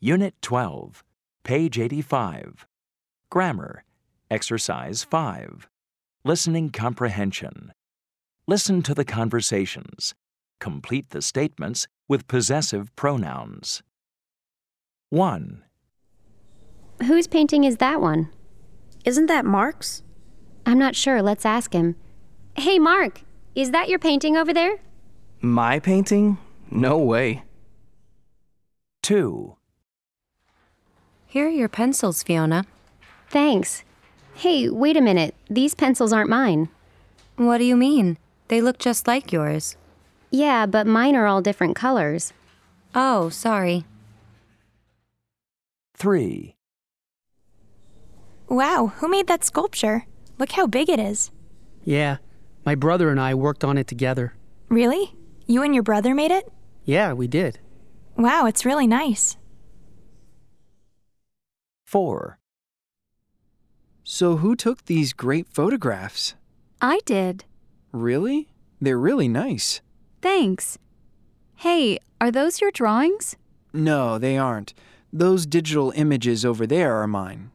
Unit 12, page 85. Grammar, Exercise 5. Listening comprehension. Listen to the conversations. Complete the statements with possessive pronouns. 1. Whose painting is that one? Isn't that Mark's? I'm not sure. Let's ask him. Hey, Mark, is that your painting over there? My painting? No way. 2. Here are your pencils, Fiona. Thanks. Hey, wait a minute. These pencils aren't mine. What do you mean? They look just like yours. Yeah, but mine are all different colors. Oh, sorry. 3. Wow, who made that sculpture? Look how big it is. Yeah, my brother and I worked on it together. Really? You and your brother made it? Yeah, we did. Wow, it's really nice. 4. So who took these great photographs? I did. Really? They're really nice. Thanks. Hey, are those your drawings? No, they aren't. Those digital images over there are mine.